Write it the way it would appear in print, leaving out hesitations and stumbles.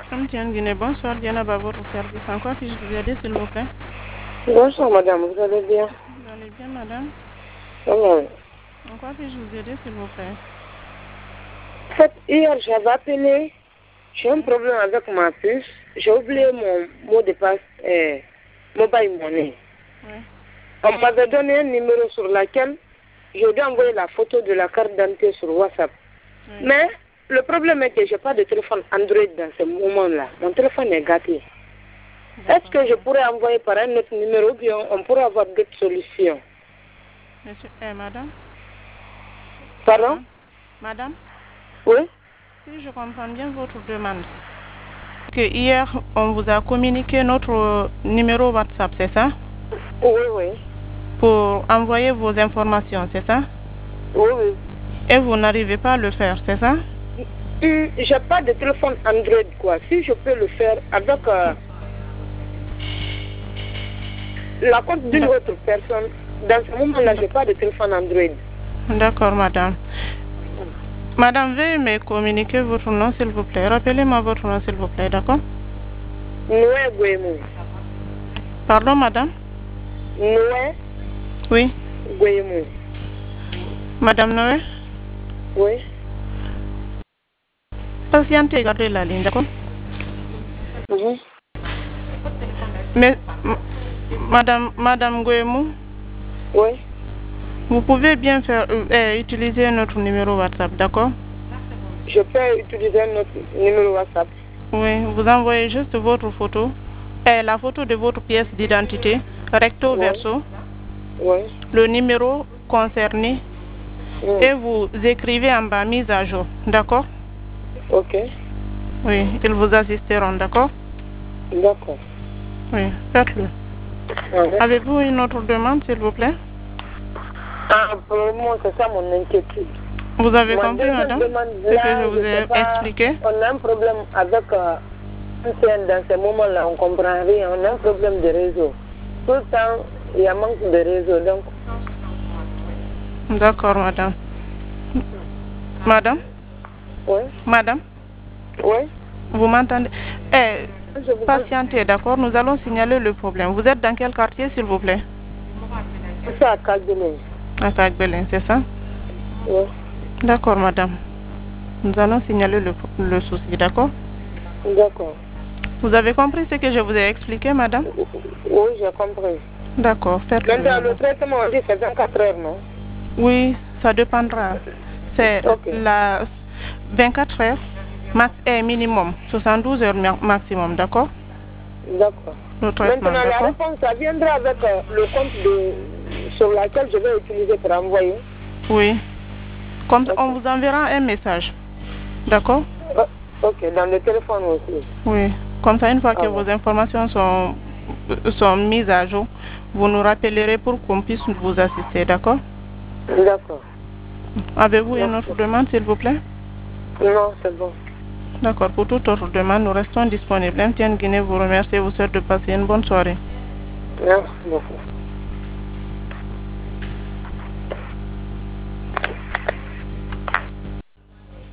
Amtienne Guinée, bonsoir, Diana à votre service. En quoi puis-je vous aider, s'il vous plaît? Bonsoir, madame, vous allez bien? Vous allez bien, madame? Oui. En quoi puis-je vous aider, s'il vous plaît? En fait, hier, j'avais appelé. J'ai un problème avec ma puce. J'ai oublié mon mot de passe mobile money. Oui. On m'avait donné un numéro sur lequel je dois envoyer la photo de la carte d'identité sur WhatsApp. Oui. Mais le problème est que je n'ai pas de téléphone Android dans ce moment-là. Mon téléphone est gâté. Est-ce que je pourrais envoyer par un autre numéro ou bien on pourrait avoir d'autres solutions? Monsieur, madame? Pardon? Madame? Oui? Si je comprends bien votre demande, que hier, on vous a communiqué notre numéro WhatsApp, c'est ça? Oui, oui. Pour envoyer vos informations, c'est ça? Oui, oui. Et vous n'arrivez pas à le faire, c'est ça? J'ai pas de téléphone Android, quoi. Si je peux le faire avec la compte d'une autre personne, dans ce moment-là, j'ai pas de téléphone Android. D'accord, madame. Madame, veuillez me communiquer votre nom, s'il vous plaît. Rappelez-moi votre nom, s'il vous plaît, d'accord? Noé Guémou. Pardon, madame? Noé Oui. Guémou. Madame Noé? Oui. Patientez, gardez la ligne, d'accord? Mhm. Mais, Madame Guémou, Oui. vous pouvez bien faire utiliser notre numéro WhatsApp, d'accord? Je peux utiliser notre numéro WhatsApp. Oui, vous envoyez juste votre photo, la photo de votre pièce d'identité, recto verso, Oui. le numéro concerné, Mm. et vous écrivez en bas mise à jour, d'accord? Ok. Oui, ils vous assisteront, d'accord? D'accord. Oui, faites-le. Ouais. Avez-vous une autre demande, s'il vous plaît? Pour le moment, c'est ça mon inquiétude. Vous avez Mon compris, deuxième madame, demande, ce là, que je vous je sais ai pas, expliqué? on a un problème avec dans ces moments-là, on ne comprend rien. On a un problème de réseau. Tout le temps, il y a manque de réseau. Donc, D'accord, madame. Madame? oui. Madame? Oui. Vous m'entendez? Je vous Patientez, d'accord? Nous allons signaler le problème. Vous êtes dans quel quartier, s'il vous plaît? c'est à Caguelé. À Cagbelin, c'est ça? Oui. D'accord, madame. Nous allons signaler le souci, d'accord? D'accord. Vous avez compris ce que je vous ai expliqué, madame? Oui, j'ai compris. D'accord, faites-le, Maintenant, le madame. traitement, on dit c'est 24 heures, non? Oui, ça dépendra. C'est Ok. la 24 heures minimum, 72 heures maximum, d'accord? D'accord. Le traitement, Maintenant, la d'accord? réponse, ça viendra avec le compte sur lequel je vais utiliser pour envoyer. Oui. Comme Ok. on vous enverra un message, d'accord? Ok, dans le téléphone aussi. Oui. Comme ça, une fois que Ah vos bon. informations sont mises à jour, vous nous rappellerez pour qu'on puisse vous assister, d'accord? D'accord. Avez-vous une Merci. autre demande, s'il vous plaît? Non, c'est bon. D'accord. Pour toute autre demande, nous restons disponibles. MTN Guinée vous remercie et vous souhaite de passer une bonne soirée. Merci beaucoup.